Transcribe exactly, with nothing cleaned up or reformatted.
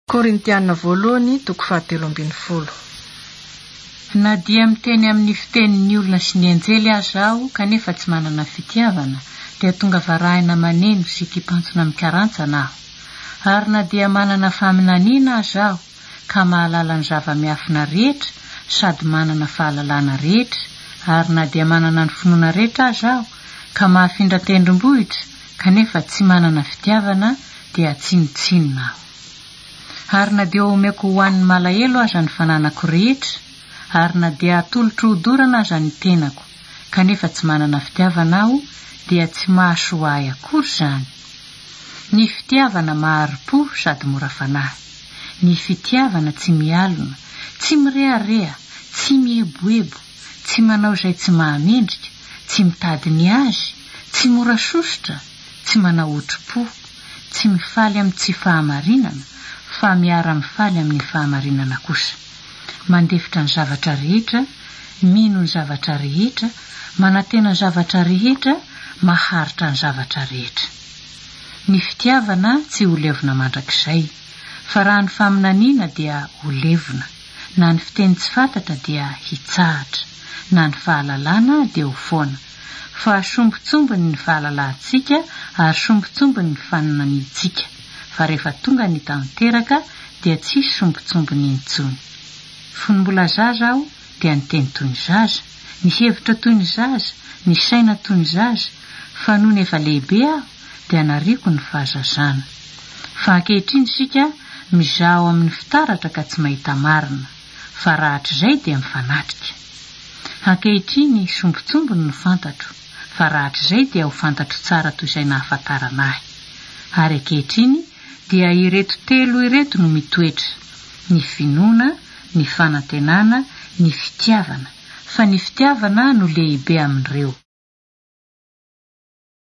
Korintiana voalohany toko fahatelo ambin'ny folo. Na dia miteny amin'ny fitenin'ny olona sy ny anjely aza aho kanefa tsy manana fitiavana, dia tonga varahina maneno sy kipantsona mikarantsana aho. Ary na dia manana faminaniana aza aho ka mahalala ny zava-miafina rehetra sady manana fahalalana rehetra, ary na dia manana ny finoana rehetra aza aho ka mahafindra tendrombohitra kanefa tsy manana fitiavana, dia tsinotsinona aho. Ary na dia omeko ho an'ny malahelo aza ny fananako rehetra, ary na dia atolotro hodorana aza ny tenako kanefa tsy manana fitiavana aho, dia tsy mahasoa ahy akory zany. Ny fitiavana mahari-po sady mora fanahy. Ny fitiavana tsy mialona, tsy mirearea, tsy mieboebo, tsy manao izay tsy mahamendrika, tsy mitady ny azy, tsy mora sosotra, tsy manao otro-po, tsy mifaly amin'ny tsy fahamarinana, fa miara-mifaly amin'ny fahamarinana kosa. Mandefitra ny zavatra rehetra, mino ny zavatra rehetra, manantena ny zavatra rehetra, maharitra ny zavatra rehetra. Ny fitiavana tsy ho levona mandrakizay, fa raha ny faminaniana dia ho levona, na ny fiteny tsy fantatra dia hitsahatra, na ny fahalalana dia ho foana. Fa sombitsombiny ny fahalalantsika ary sombitsombiny ny faminaniantsika, fa rehefa tonga ny tanteraka dia tsisy sombitsombiny intsony. Fony mbola zaza aho dia ny teny toy ny zaza, ny hevitra toy ny zaza, ny saina toy ny zaza, fa noho ny efa lehibe aho dia nariko ny fahazazana. Fa ankehitriny sika mizaho amin'ny fitaratra ka tsy mahita marina, fa rahatr'izay dia mifanatrika. Ankehitriny sombitsombiny no fantatro, fa rahatr'izay dia ho fantatro tsara toy izay nahafantarana ahy. Ary ankehitriny dia ireto telo ireto no mitoetra: ny finoana, ny fanantenana, ny fitiavana, fa ny fitiavana no lehibe amin'ireo.